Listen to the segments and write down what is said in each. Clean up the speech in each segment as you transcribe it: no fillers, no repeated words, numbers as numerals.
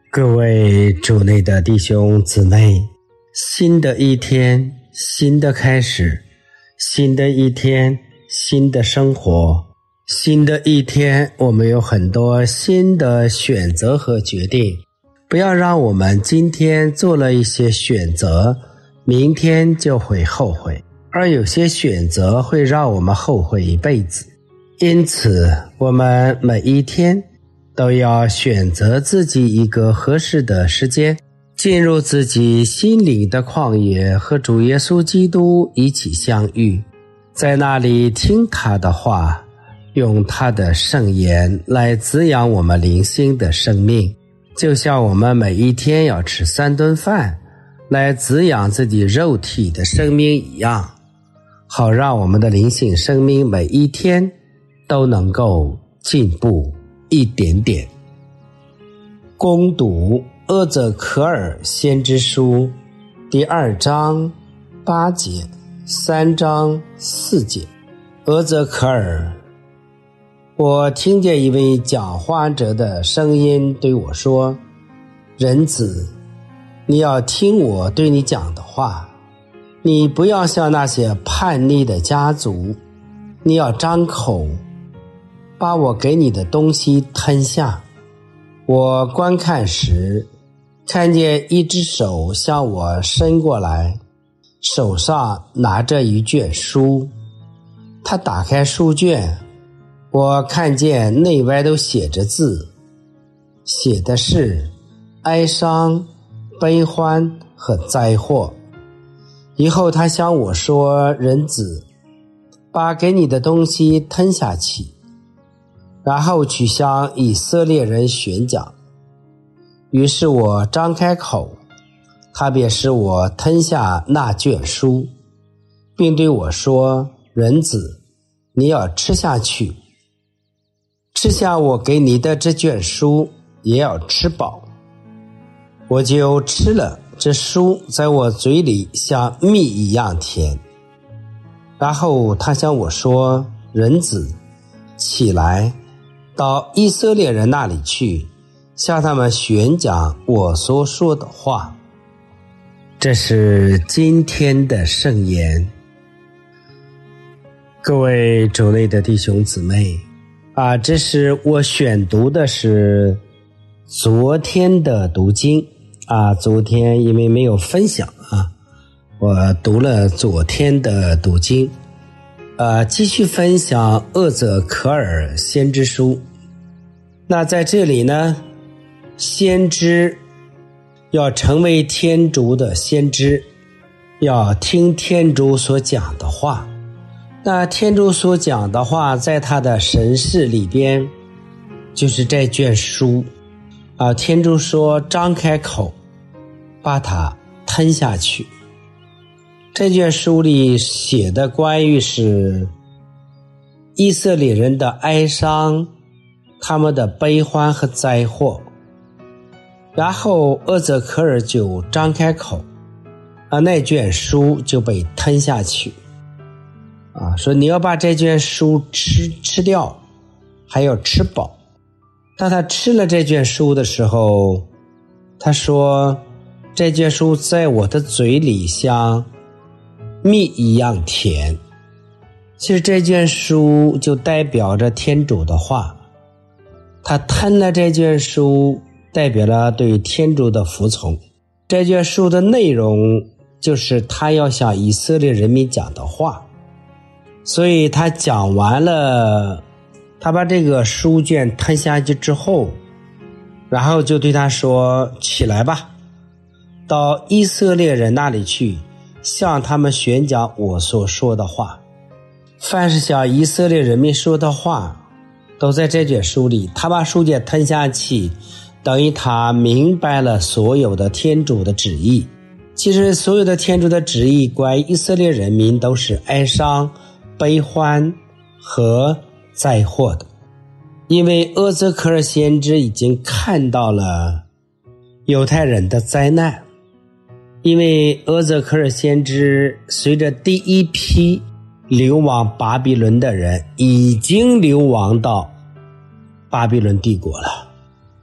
各位主内的弟兄姊妹，新的一天，新的开始，新的一天，新的生活，新的一天，我们有很多新的选择和决定。不要让我们今天做了一些选择，明天就会后悔，而有些选择会让我们后悔一辈子。因此，我们每一天都要选择自己一个合适的时间，进入自己心灵的旷野，和主耶稣基督一起相遇，在那里听他的话，用他的圣言来滋养我们灵性的生命，就像我们每一天要吃3顿饭来滋养自己肉体的生命一样，好让我们的灵性生命每一天都能够进步一点点。攻读厄则克尔先知书第2章8节，3章4节。厄则克尔，我听见一位讲话者的声音对我说：人子，你要听我对你讲的话，你不要像那些叛逆的家族，你要张口把我给你的东西吞下。我观看时，看见一只手向我伸过来，手上拿着一卷书。他打开书卷，我看见内外都写着字，写的是哀伤、悲欢和灾祸。以后他向我说：人子，把给你的东西吞下去，然后去向以色列人宣讲。于是我张开口，他便使我吞下那卷书，并对我说：人子，你要吃下去，吃下我给你的这卷书，也要吃饱。我就吃了，这书在我嘴里像蜜一样甜。然后他向我说：人子，起来，到以色列人那里去，向他们宣讲我所说的话。这是今天的圣言。各位主内的弟兄姊妹这是我选读的是昨天的读经昨天因为没有分享我读了昨天的读经继续分享厄则克尔先知书。那在这里呢，先知要成为天主的先知，要听天主所讲的话。那天主所讲的话在他的神视里边就是这卷书天主说张开口把它吞下去。这卷书里写的关于是以色列人的哀伤，他们的悲欢和灾祸。然后厄则克尔就张开口那卷书就被吞下去说你要把这卷书吃掉，还要吃饱。当他吃了这卷书的时候，他说这卷书在我的嘴里像蜜一样甜。其实这卷书就代表着天主的话，他吞了这卷书代表了对天主的服从。这卷书的内容就是他要向以色列人民讲的话，所以他讲完了，他把这个书卷吞下去之后，然后就对他说：起来吧，到以色列人那里去，向他们宣讲我所说的话。凡是向以色列人民说的话都在这卷书里。他把书卷吞下去，等于他明白了所有的天主的旨意。其实所有的天主的旨意关于以色列人民都是哀伤、悲欢和灾祸的。因为厄则克尔先知已经看到了犹太人的灾难，因为厄则克尔先知随着第一批流亡巴比伦的人已经流亡到巴比伦帝国了。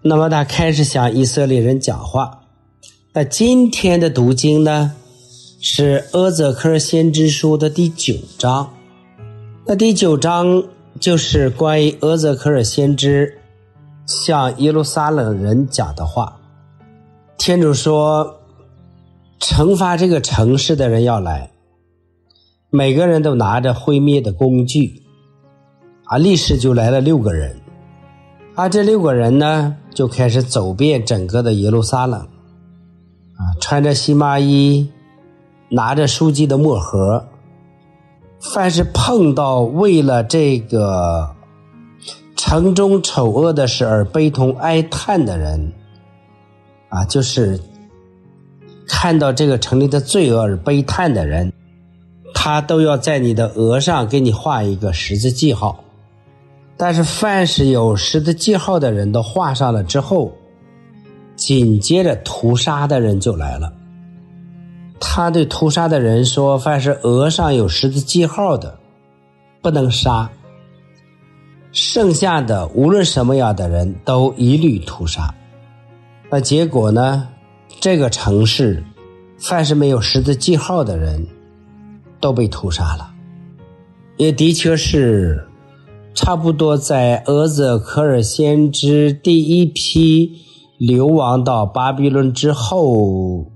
那么他开始向以色列人讲话。那今天的读经呢，是阿则克尔先知书的第9章。那第9章就是关于阿则克尔先知向耶路撒冷人讲的话。天主说，惩罚这个城市的人要来，每个人都拿着毁灭的工具。历时就来了6个人。这6个人呢，就开始走遍整个的耶路撒冷。穿着细麻衣，拿着书记的墨盒。凡是碰到为了这个城中丑恶的事而悲痛哀叹的人，就是看到这个城里的罪恶而悲叹的人，他都要在你的额上给你画一个十字记号。但是凡是有十字记号的人都画上了之后，紧接着屠杀的人就来了。他对屠杀的人说，凡是额上有十字记号的不能杀，剩下的无论什么样的人都一律屠杀。那结果呢，这个城市凡是没有十字记号的人都被屠杀了。也的确是差不多在阿则克尔先知第一批流亡到巴比伦之后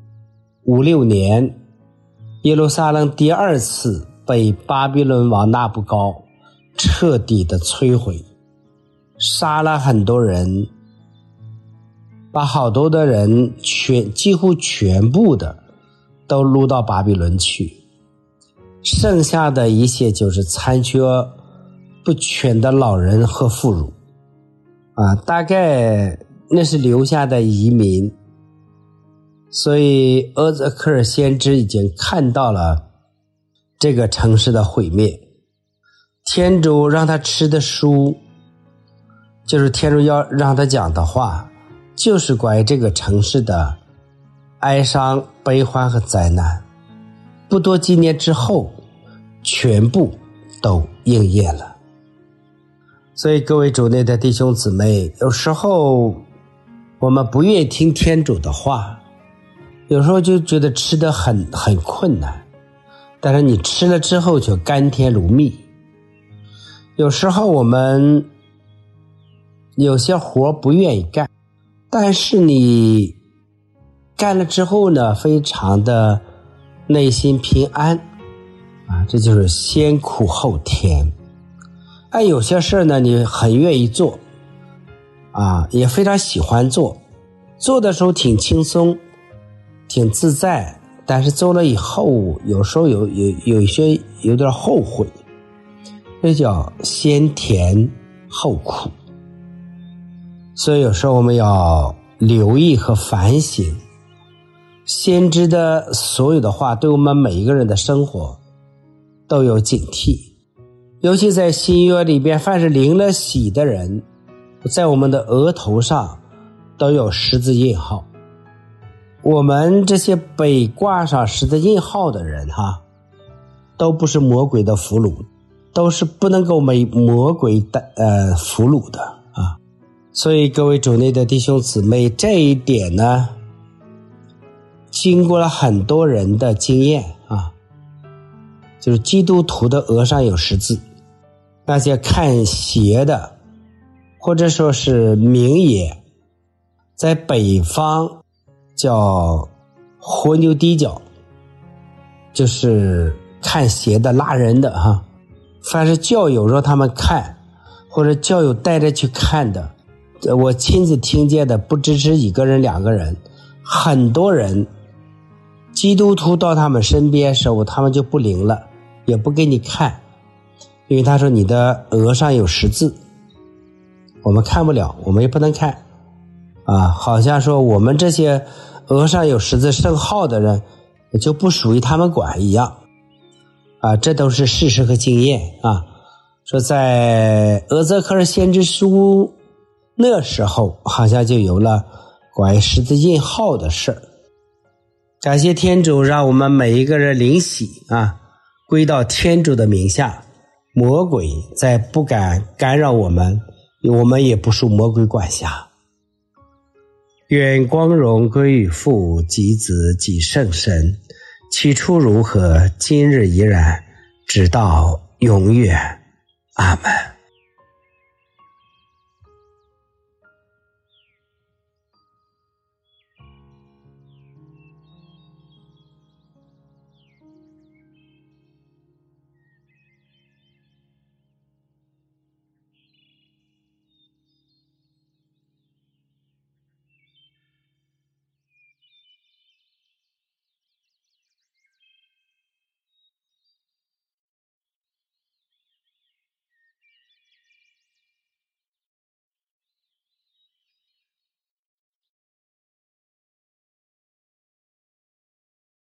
5-6年，耶路撒冷第2次被巴比伦王纳布高彻底的摧毁，杀了很多人，把好多的人几乎全部的都掳到巴比伦去，剩下的一些就是残缺不全的老人和妇孺。大概那是留下的移民。所以阿则克尔先知已经看到了这个城市的毁灭。天主让他吃的书，就是天主要让他讲的话，就是关于这个城市的哀伤、悲欢和灾难。不多几年之后，全部都应验了。所以各位主内的弟兄姊妹，有时候我们不愿意听天主的话，有时候就觉得吃得很困难，但是你吃了之后就甘甜如蜜。有时候我们有些活不愿意干，但是你干了之后呢，非常的内心平安这就是先苦后甜。有些事呢，你很愿意做也非常喜欢做，做的时候挺轻松挺自在，但是做了以后有时候有一些有点后悔，这叫先甜后苦。所以有时候我们要留意和反省先知的所有的话，对我们每一个人的生活都有警惕。尤其在新约里边，凡是领了洗的人，在我们的额头上都有十字印号。我们这些被挂上十字印号的人都不是魔鬼的俘虏，都是不能够被魔鬼的俘虏的所以各位主内的弟兄姊妹，这一点呢，经过了很多人的经验就是基督徒的额上有十字，那些看邪的或者说是名野，在北方叫活牛低脚，就是看邪的拉人的凡是教友让他们看，或者教友带着去看的，我亲自听见的不只是1个人2个人，很多人基督徒到他们身边时候，他们就不灵了，也不给你看，因为他说你的额上有十字，我们看不了，我们也不能看好像说我们这些额上有十字圣号的人就不属于他们管一样这都是事实和经验说在阿则克尔先知书那时候好像就有了关于十字印号的事儿。感谢天主，让我们每一个人灵洗归到天主的名下，魔鬼再不敢干扰我们，我们也不受魔鬼管辖。 愿光荣归于父及子及圣神，起初如何，今日依然，直到永远。阿们。